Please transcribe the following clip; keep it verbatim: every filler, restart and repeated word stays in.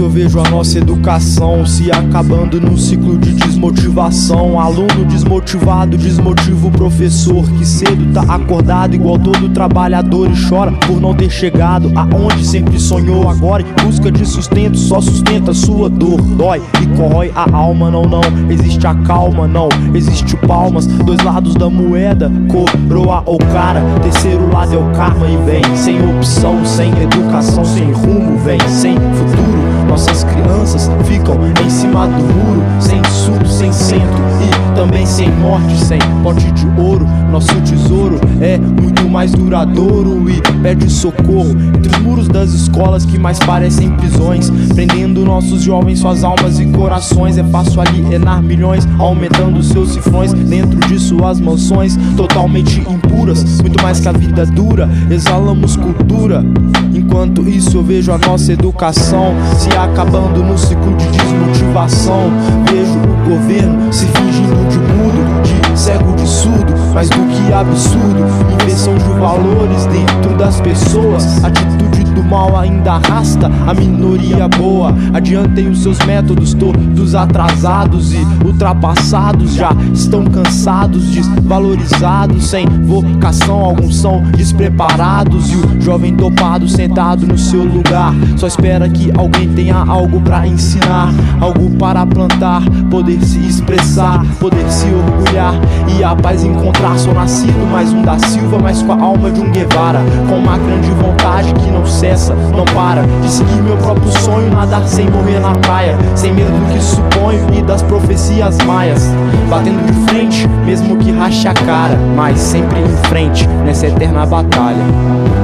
isso eu vejo a nossa educação se acabando num ciclo de desmotivação. Aluno desmotivado desmotiva o professor, que cedo tá acordado igual todo trabalhador e chora por não ter chegado aonde sempre sonhou. Agora em busca de sustento só sustenta sua dor. Dói e corrói a alma, não, não existe a calma, não existe palmas. Dois lados da moeda, coroa ou cara. Terceiro lado é o karma e vem sem opção, sem educação, sem rumo, vem sem futuro. Nossas crianças ficam em cima do muro, sem estudo, sem centro e também sem morte, sem pote de ouro. Nosso tesouro é muito mais duradouro e pede socorro entre os muros das escolas que mais parecem prisões, prendendo nossos jovens, suas almas e corações. É fácil alienar milhões, aumentando seus cifrões dentro de suas mansões totalmente impuras, muito mais que a vida dura. Exalamos cultura, enquanto isso eu vejo a nossa educação se acabando no ciclo de desmotivação. Vejo o governo se fingindo de mudo, de cego, de surdo, mais do que absurdo. Inversão de valores dentro das pessoas, atitude do mal ainda arrasta a minoria boa. Adiantem os seus métodos, todos atrasados e ultrapassados, já estão cansados, desvalorizados, sem vocação. Alguns são despreparados e o jovem dopado sentado no seu lugar só espera que alguém tenha algo pra ensinar, algo para plantar, poder se expressar, poder se orgulhar e a paz encontrar. Sou nascido mais um da Silva, mas com a alma de um Guevara, com uma grande vontade que não cessa, não para de seguir meu próprio sonho, nadar sem morrer na praia, sem medo do que suponho e das profecias maias, batendo de frente mesmo que rache a cara, mas sempre em frente nessa eterna batalha.